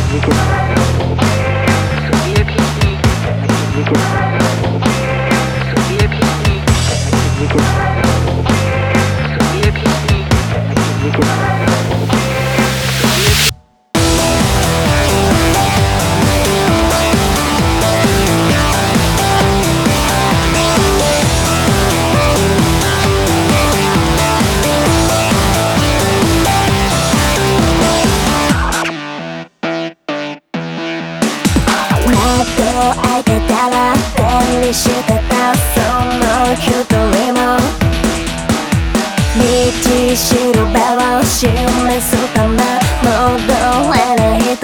開けたら手にしてたその一人も道しるべを示すため戻れない人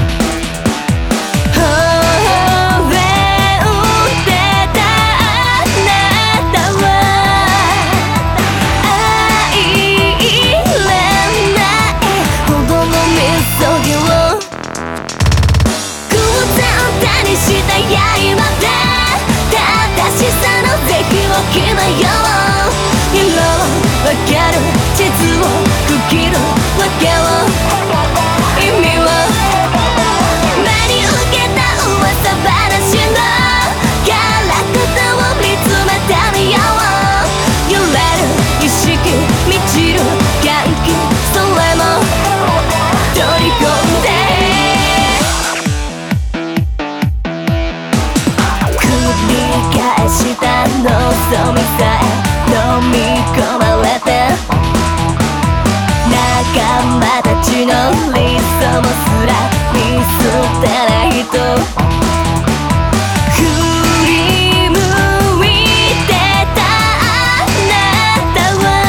した刃で正しさの是非を決めよう色を分ける地図を区切るわけを意味を目に受けた噂話のキャラクターを見つめてみよう揺れる意識満ちる元気それも取り込んでした望みさえ飲み込まれて仲間たちの理想もすら見捨てないと振り向いてたあなたは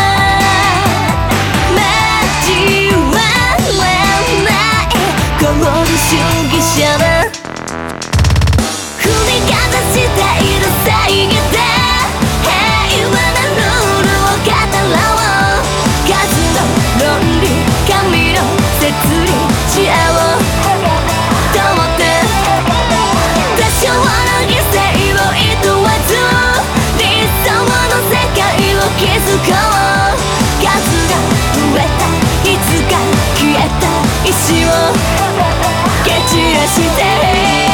交われない合理主義者だ踏みかざしている正義で平和なルールを語ろう数の論理神の摂理知恵を問って多少の犠牲をいとわず理想の世界を築こう数が増えたいつか消えた石を蹴散らして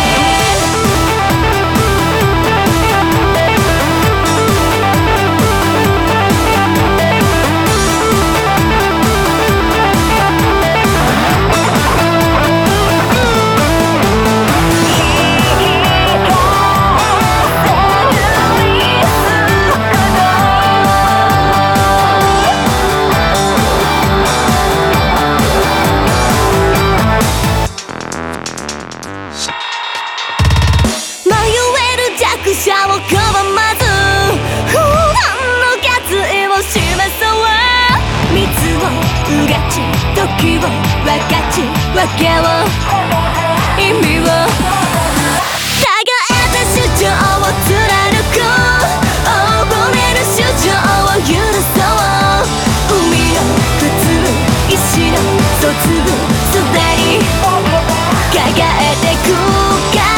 弱者を拒まず不安の決意を示そう蜜をうがち時を分かち分けを意味を互えた主張を貫く溺れる主張を許そう海の普通意志の疎通すでに輝いてくか